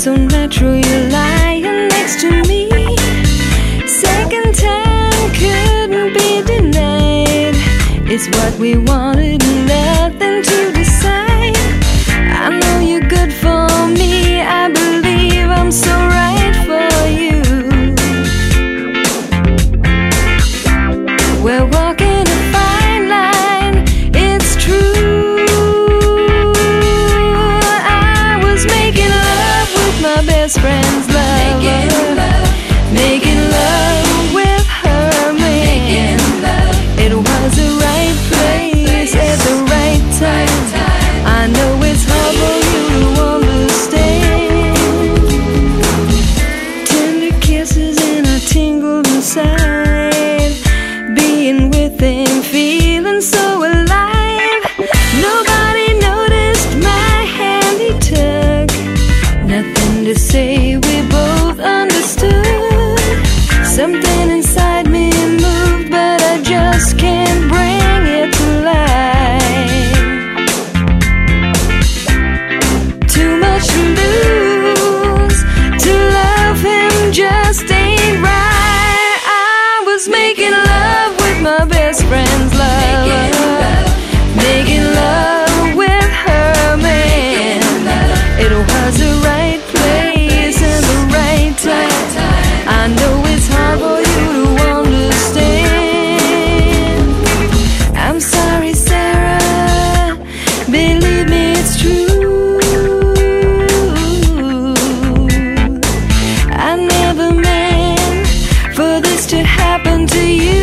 so natural, you're lying next to me. Second time couldn't be denied. It's what we wanted, nothing to decide. I know you're good for me, I believe I'm so right for you. We're walking a fine line, it's true. I was making love with my best friend's lover, making love with her man. It was the right place at the right time. I know it's hard for you to understand. Tender kisses and I tingled inside, being with him, feeling so alive. Nobody noticed my hand he took, nothing to say, we both understood. Something inside me moved, but I just can't bring it to life. Too much to lose, to love him just ain't right. I was making love with my best friend's lover, making love with her man. It was the right place and the right time. I know it's hard for you to understand. I'm sorry, Sarah, believe me, it's true. I never meant for this to happen to you.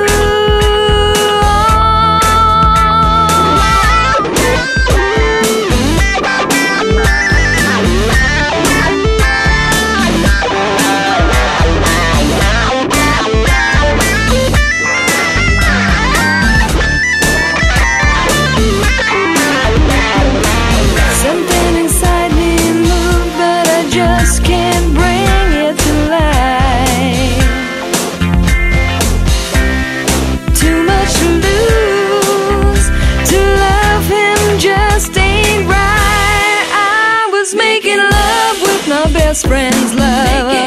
Something inside me moved, but I just can't bring it to life. Too much to lose, to love him just ain't right. I was making love with my best friend's love,